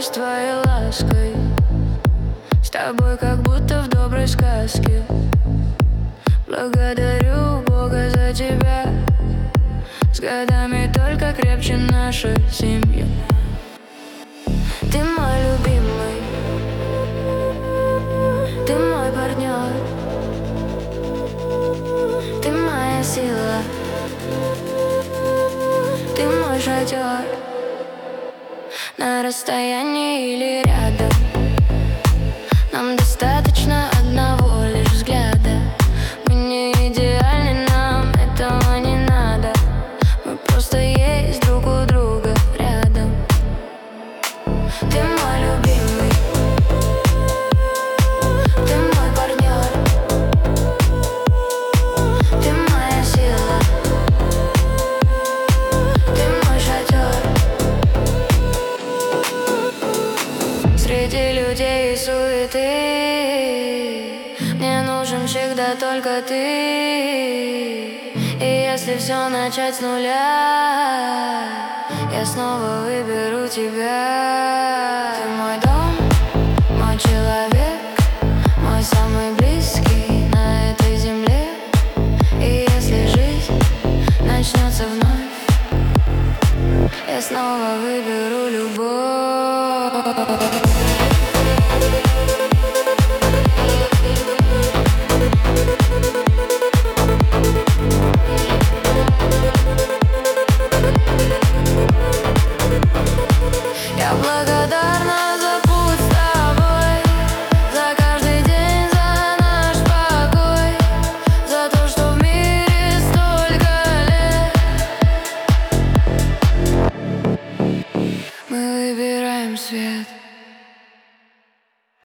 упиваюсь твоей лаской, с тобой как будто в доброй сказке. Благодарю Бога за тебя, с годами только крепче наша семья. Ты мой любимый, ты мой партнер, ты моя сила, ты мой шатер. На расстоянии или рядом, нам достаточно одного лишь взгляда. Мы не идеальны, нам этого не надо. Мы просто есть друг у друга рядом. Ты мой любимый, ты мой партнер, ты моя сила, ты мой шатер. Среди людей и суеты мне нужен всегда только ты. И если все начать с нуля, я снова выберу тебя. Ты мой дом, мой человек, мой самый близкий на этой земле. И если жизнь начнется вновь, я снова выберу любовь. Я благодарна за путь с тобой, за каждый день, за наш покой, за то, что в мире столько лет мы выбираем свет.